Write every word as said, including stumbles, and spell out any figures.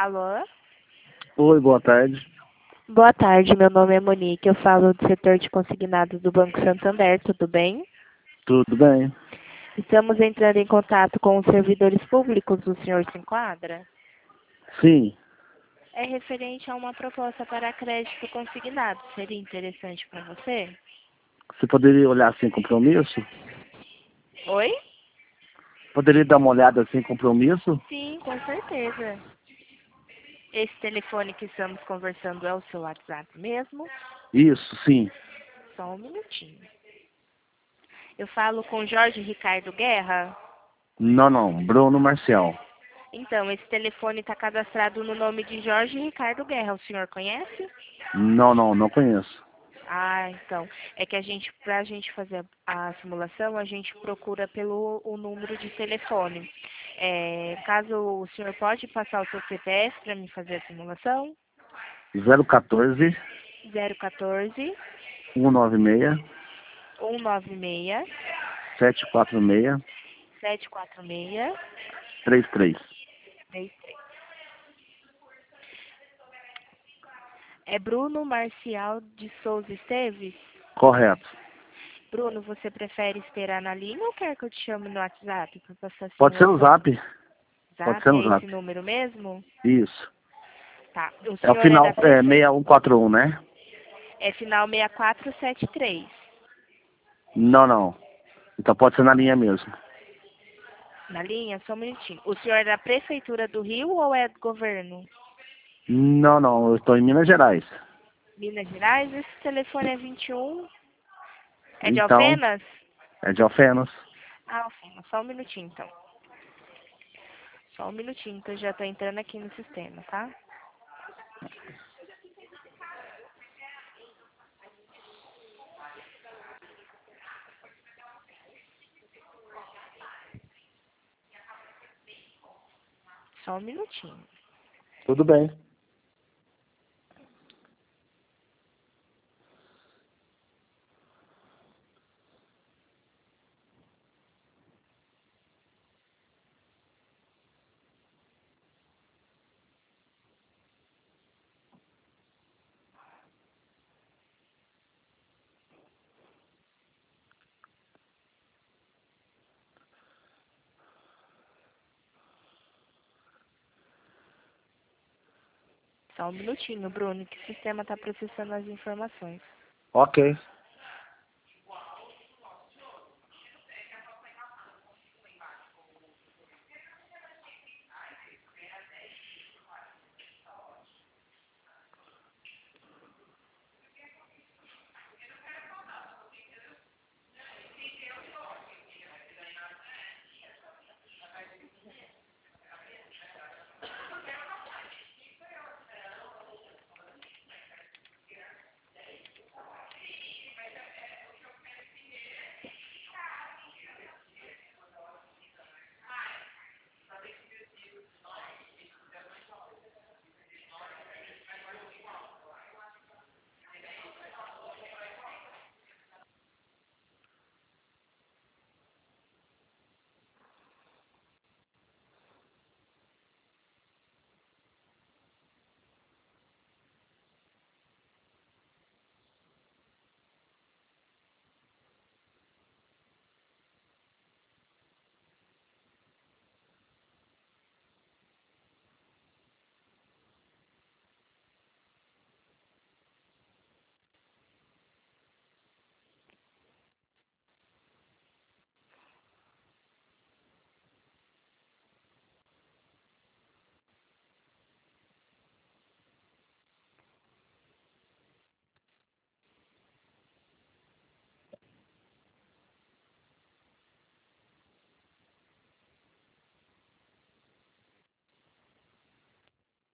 Alô? Oi, boa tarde. Boa tarde, meu nome é Monique, eu falo do setor de consignados do Banco Santander, tudo bem? Tudo bem? Estamos entrando em contato com os servidores públicos, o senhor se enquadra? Sim. É referente a uma proposta para crédito consignado, seria interessante para você? Você poderia olhar sem compromisso? Oi? Poderia dar uma olhada sem compromisso? Sim, com certeza. Esse telefone que estamos conversando é o seu WhatsApp mesmo? Isso, sim. Só um minutinho. Eu falo com Jorge Ricardo Guerra? Não, não. Bruno Marcial. Então, esse telefone está cadastrado no nome de Jorge Ricardo Guerra. O senhor conhece? Não, não, não conheço. Ah, então. É que a gente, para a gente fazer a, a simulação, a gente procura pelo o número de telefone. É, caso o senhor pode passar o seu C P F para me fazer a simulação? zero um quatro, zero um quatro, um nove seis, um nove seis, sete quatro seis, sete quatro seis, três três. três três. É Bruno Marcial de Souza Esteves? Correto. Bruno, você prefere esperar na linha ou quer que eu te chame no WhatsApp para passar a Pode ser no simulação? zap. Pode Zap, ser no é esse zap. número mesmo? Isso. Tá. O É o senhor é final, da é prefeitura? seis um quatro um, né? É final seis quatro sete três. Não, não. Então pode ser na linha mesmo. Na linha? Só um minutinho. O senhor é da Prefeitura do Rio ou é do governo? Não, não. Eu estou em Minas Gerais. Minas Gerais? Esse telefone é vinte e um. É de Então, Alfenas? é de Alfenas. Ah, Alfenas. Só um minutinho, então. Só um minutinho, que eu já tô entrando aqui no sistema, tá? Só um minutinho. Tudo bem. Só um minutinho, Bruno, que o sistema tá processando as informações. Ok.